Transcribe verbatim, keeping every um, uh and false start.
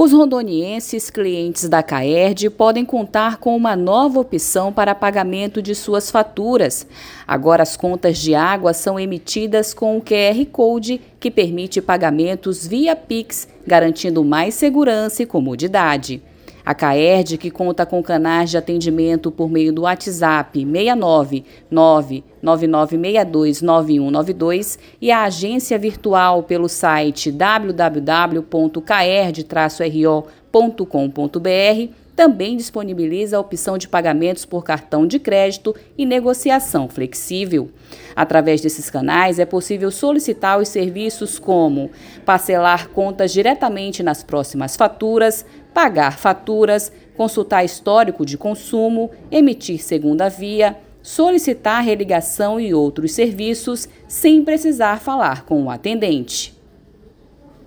Os rondonienses clientes da Caerd podem contar com uma nova opção para pagamento de suas faturas. Agora as contas de água são emitidas com o Q R Code, que permite pagamentos via Pix, garantindo mais segurança e comodidade. A Caerd, que conta com canais de atendimento por meio do WhatsApp seis nove nove nove nove seis dois nove um nove dois e a agência virtual pelo site w w w ponto caerd traço r o ponto com ponto b r, também disponibiliza a opção de pagamentos por cartão de crédito e negociação flexível. Através desses canais é possível solicitar os serviços como parcelar contas diretamente nas próximas faturas, pagar faturas, consultar histórico de consumo, emitir segunda via, solicitar religação e outros serviços sem precisar falar com o atendente.